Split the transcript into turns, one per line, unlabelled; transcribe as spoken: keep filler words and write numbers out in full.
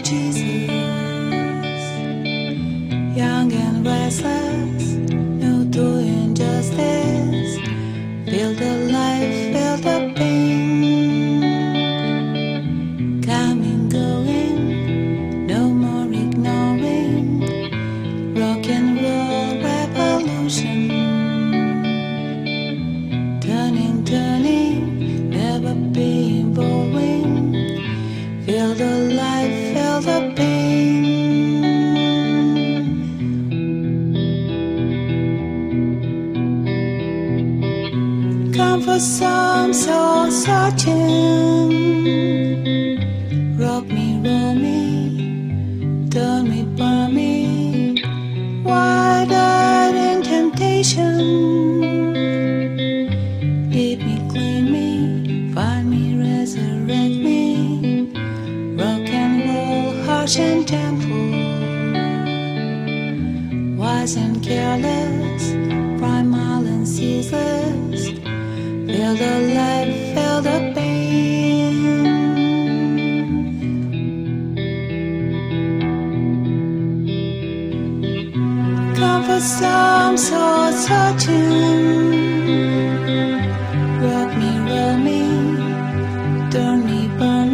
Jesus. Young and restless, no to injustice. Feel the life, feel the pain. Coming, going, no more ignoring. Rock and roll revolution. Turning, turning, never being boring. Feel the life, feel the pain. Come for some soul searching. Rock me, roll me, turn me, burn me. Wide-eyed in temptation. Leave me, clean me, find me, resurrect me. Rock and roll, harsh and gentle. Wise and careless, primal and ceaseless. Feel the life, feel the pain. Come for some soul searching. Rock me, roll me, turn me, burn